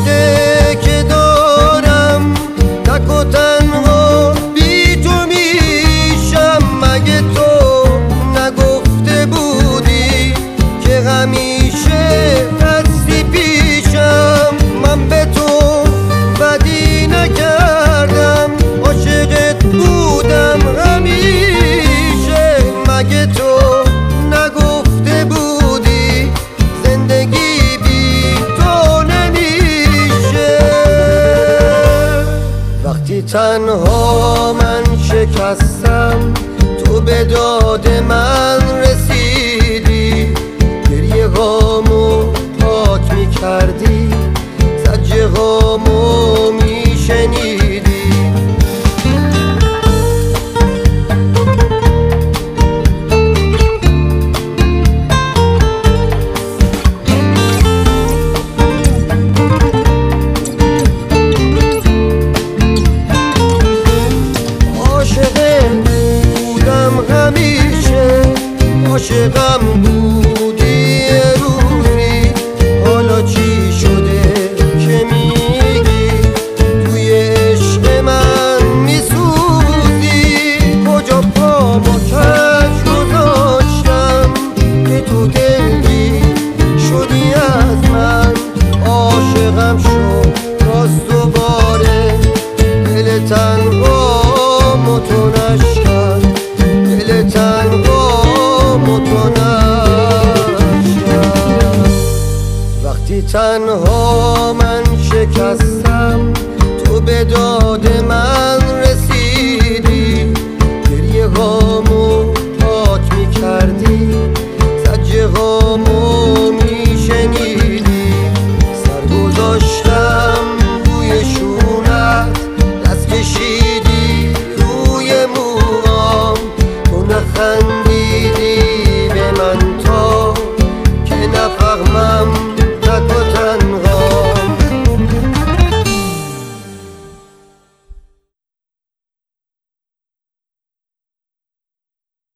شده که دارم تک و تنها بی تو میشم. مگه تو نگفته بودی که همیشه هستی پیشم؟ من به تو بدی نکردم، عاشقت بودم همیشه. مگه تو نگفته بودی زندگی بی تو نمیشه؟ وقتی تنها من شکستم تو به داد من رسیدی، گریه هامو پاک میکردی، زجه هامو میشنیدی. عاشقم بودی روزی، حالا چی شده که میگی توی عشق من میسوزی؟ کجا پامو کج گذاشتم که تو دلگی شدی از من؟ عاشقم شد راست دوباره، دل تنهامو تو نشکن، دل تنها وقتی تنها